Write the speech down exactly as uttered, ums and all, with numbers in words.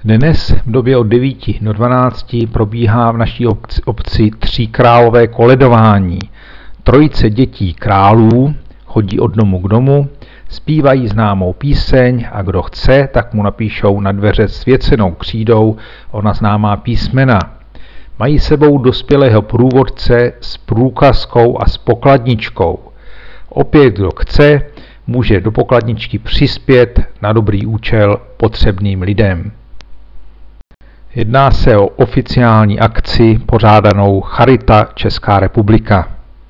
Dnes v době od devíti do dvanácti probíhá v naší obci, obci tříkrálové koledování. Trojice dětí králů chodí od domu k domu, zpívají známou píseň a kdo chce, tak mu napíšou na dveře svěcenou křídou ona známá písmena. Mají sebou dospělého průvodce s průkazkou a s pokladničkou. Opět kdo chce, může do pokladničky přispět na dobrý účel potřebným lidem. Jedná se o oficiální akci pořádanou Charita Česká republika.